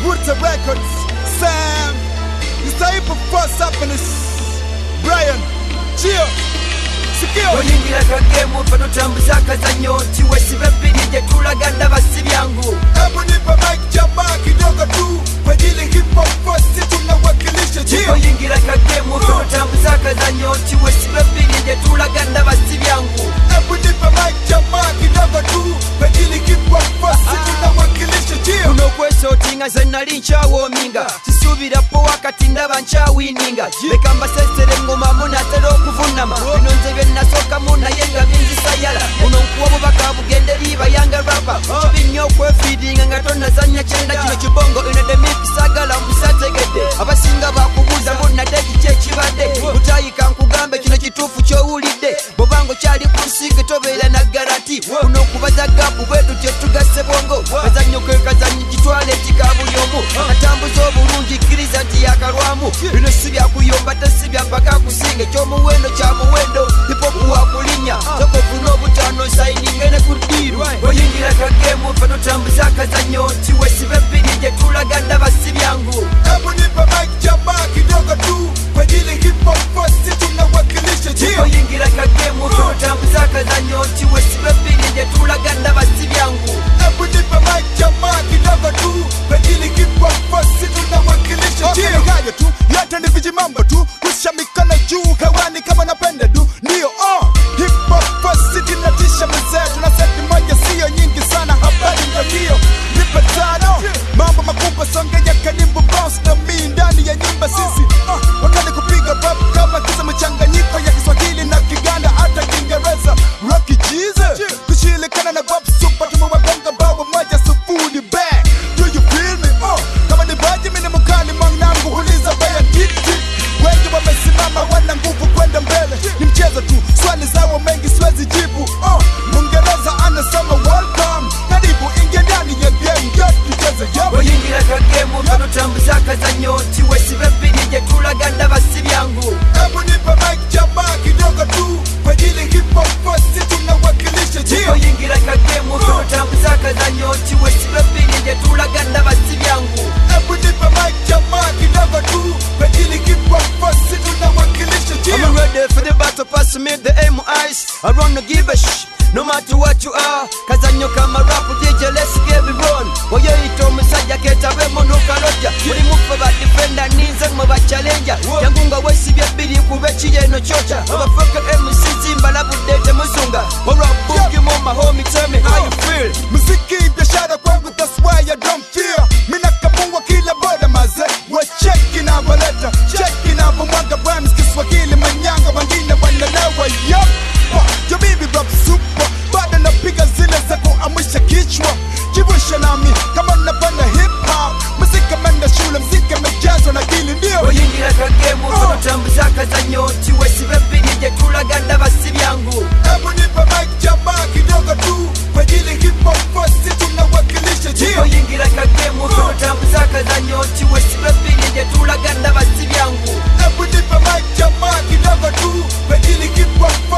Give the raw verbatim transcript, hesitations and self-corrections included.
Roots Records, Sam, you say for first happiness, Brian, Chill, Secure. Oyingira kagemu fano tambuza kazanyo chiwe sibepirije tulaganda basibyangu. Hebu nipa mic jamaa kidogo tu kwa ajili hip hop first tunawakilisha. Chill. Oyingira kagemu fano tambuza kazanyo chiwe sibepirije tulaganda basibyangu. Hebu nipa mic jamaa kidogo tu kwa ajili hip hop first tunawakilisha. Chill. Kuno kweso tinga zenali nchawo minga sisubira po wakati ndaba nchawininga leka mbasesere ngoma munatera okuvunama bino nze bye nasoka muna yenga binzi sayala uno nkuwa bubaka bugende liba yanga rapa kibinyo kwefeedinga nga tonazanya kyenda kino kibongo ino de mix sagala musategedde abasinga bakubuza muna deki kyekibadde utayika nkugambe kino kituufu kyowulidde bobango kyali kusinge tobeera na garanti uno nkubaza gapu bwetu tyetugase bongo bazanyo kwekazanyi kitwale tikabuli omu atambuza obulungi kkiriza nti yakalwamu bino si byakuyomba te si byapaka kusinga ekyomuwendo kya muwendo hipopu wakulinya sokofuna obutano sayininga ne ku ddiiru oyingira kagemu fano tambuza akazanyo kiwe sibepirije tulaganda basibyangu. Hebu nipa mic jamaa kidogo tu kwa ajili hip hop first tunawakilisha. Chill. Oyingira kagemu fano tambuza akazanyo kiwe sibepirije tulaganda basibyangu. Hebu nipa mic jamaa kidogo tu kwa ajili hip hop first tunawakilisha. Chill. Gaje tu yote ni vijimambo tu kusha mikono juu hewani kama napenda du ndio oh hip hop first tunatisha mzee tunaseti moja sio nyingi sana habari ndio hiyo nipa tano mambo makubwa songeja karibu bounce na mimi ndani ya nyumba sisi uh, wakati kupiga rap kama kisa mchanganyiko ya Kiswahili na Kiganda hata Kiingereza Rocky Jesus kushilikana na rap super tumewagonga bao moja sufuri back do you feel me oh kama ni baji mimi ni mkali mwanangu huliza baya kiti wengi wamesimama wana nguvu kwenda mbele ni mchezo tu swali zao mengi siwezi jibu oh Mungereza anasema welcome karibu ingia ndani ya game get tucheze yo. Oyingira kagemu fano tambuza akazanyo kiwe sibepirije tulaganda basibyangu. Hebu nipa mic jamaa kidogo tu kwa ajili hip hop first tunawakilisha. Chill. Oyingira kagemu fano tambuza akazanyo kiwe sibepirije tulaganda basibyangu. Hebu nipa mic jamaa kidogo tu kwa ajili hip hop first tunawakilisha. Chill. I'm ready for the battle pass me the M Is I run to give a sh no matter what you are kazanyo kama rap D J let's get it on oyo ito musajja ketabe mono kaloja muri mufa ba defender ninze mu ba challenger yangunga wesibye biri kube kiyeno chocha abafoka M C zimba labudete muzunga ora buki mu my homie tell me how you feel muziki biashara kwangu that's why I don't fear mina kabungwa kila boda maze wa check na baleta check na mwanga rhymes Kiswahili manyanga wengine wanalewa yup yo bibi rap super bado napiga zile za kuamsha kichwa jivusha nami kama napenda hip hop muziki menda shule muziki mejazwa na akili ndio. Oyingira kagemu fano tambuza akazanyo kiwe sibepirije tulaganda basibyangu. Hebu nipa mic jamaa kidogo tu kwa ajili hip hop first tunawakilisha. Chill. Oyingira kagemu fano tambuza akazanyo kiwe sibepirije tulaganda basibyangu. Hebu nipa mic jamaa kidogo tu kwa ajili hip hop